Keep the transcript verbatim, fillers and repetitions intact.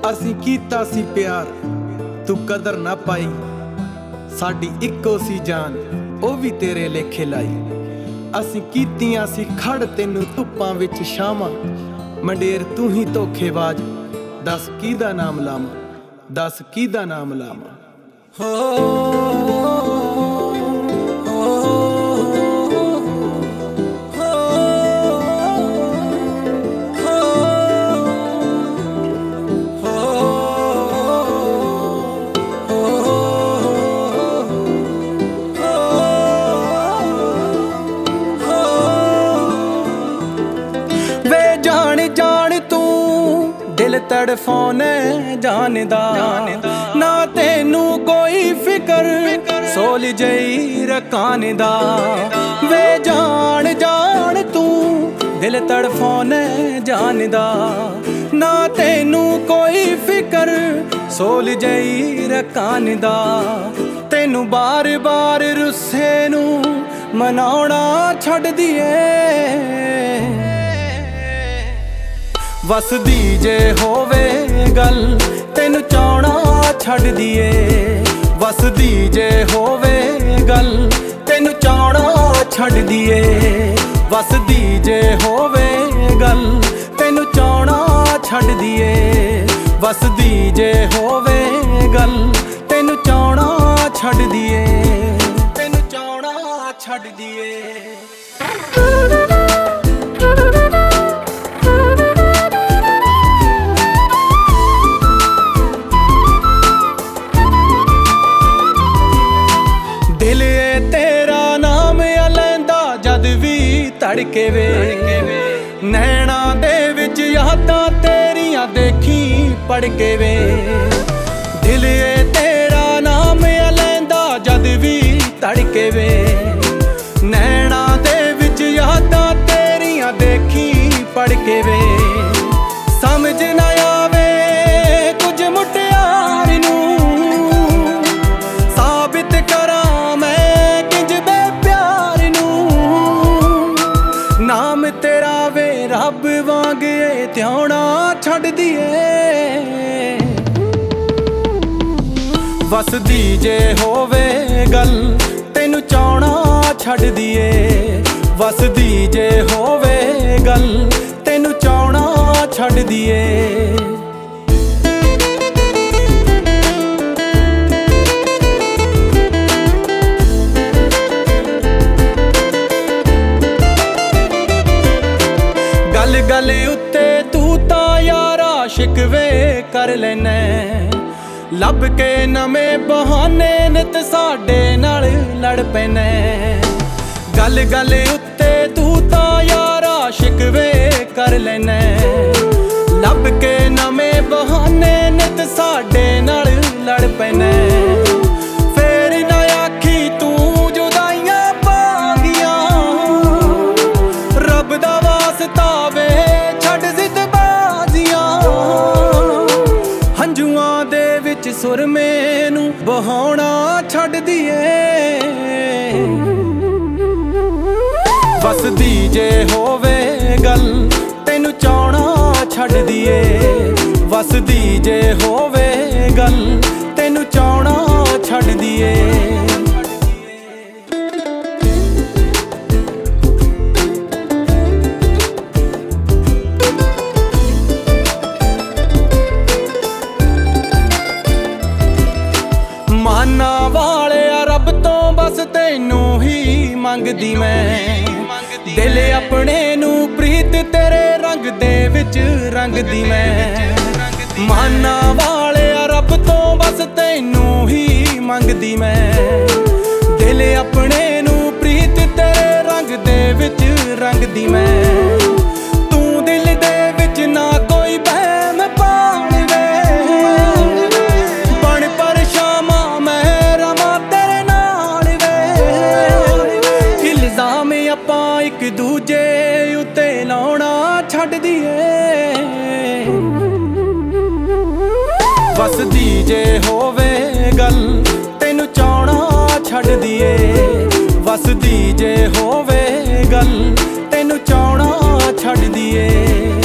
ਅਸੀਂ ਕੀਤਾ ਸੀ ਪਿਆਰ ਤੂੰ ਕਦਰ ਨਾ ਪਾਈ, ਸਾਡੀ ਇੱਕੋ ਸੀ ਜਾਨ ਉਹ ਵੀ ਤੇਰੇ ਲੇਖੇ ਲਾਈ। ਅਸੀਂ ਕੀਤੀਆਂ ਸੀ ਖੜ ਤੈਨੂੰ ਧੁੱਪਾਂ ਵਿੱਚ ਛਾਵਾਂ, ਮੰਡੇਰ ਤੂੰ ਹੀ ਧੋਖੇਬਾਜ਼, ਦੱਸ ਕਿਹਦਾ ਨਾਮ ਲਾਵਾਂ, ਦੱਸ ਕਿਹਦਾ ਨਾਮ ਲਾਵਾਂ। दिल तड़फाने जानदा ना तेनू कोई फिकर, सोल जई रकाने दा वे जान जान तू। दिल तड़फाने जानदा ना तेनू कोई फिकर, सोल जई रकाने दा। तेनू बार बार रुस्से नू मनाउणा छड्ड दिए, वसदी जे होवे गल तेनू चाहना छड्ड दिए। वसदी जे होवे गल तेनू चाहना छड्ड दिए। वसदी जे होवे गल तेनू चाहना छड्ड दिए। वसदी जे होवे गल तेनू चाहना छड्ड दिए, तेनू चाहना छड्ड दिए। तड़के वे नैना दे विच यादां तेरियां देखी पढ़ के वे। दिल ए तेरा नाम लैंदा जद भी तड़के वे, नैना दे विच यादां तेरियां देखी पढ़ के वे। समझ ना आवे कुछ मुटियार नू साबित करा मैं किंज बे प्यार नू। नाम तेरा वे रब वांग ध्याना छड्ड दिए। वसदी जे होवे गल तेनू चाहना छड्ड दिए। वसदी जे होवे गल तेनू चाहना छड्ड दिए। गल गल उत्ते तू ता यारा शिकवे कर लेना, लभ के नवें बहाने नित साडे नाल लड़ पैना। गल गल उत्ते तू ता यारा शिकवे कर लेना, लभ के नवें बहाने नित साडे नाल लड़ पैना। फेर ना आखी तू जुदाइयां पा गया, रब दा वास्ता वे छड्ड जिद बाजियां। हंजुआं दे विच सुर मैनू बहाउणा छड्ड दिए। वसदी जे होवे गल तेनू चाहना छड्ड दिए। वसदी जे होवे गल तेनू चाहना छड्ड दिए। माना वाले रब तो बस तेनू ही मंगदी मैं, दिल अपने नू प्रीत तेरे रंग दे विच रंगदी मैं। माना वाले रब तो बस तेनू ही मंगदी मैं, दिल अपने नू प्रीत तेरे रंग दे विच रंगदी मैं। तू दिल दे विच ना कोई बहम पाल वे, बन पर शामा मैं रमा तेरे नाल वे। इल्जाम आपां इक दूजे उत्ते लाउणा छड्ड दिए। वसदी जे होवे गल तेनू चाहना छड्ड दिए। वसदी जे होवे गल तेनू चाहना छड्ड दिए।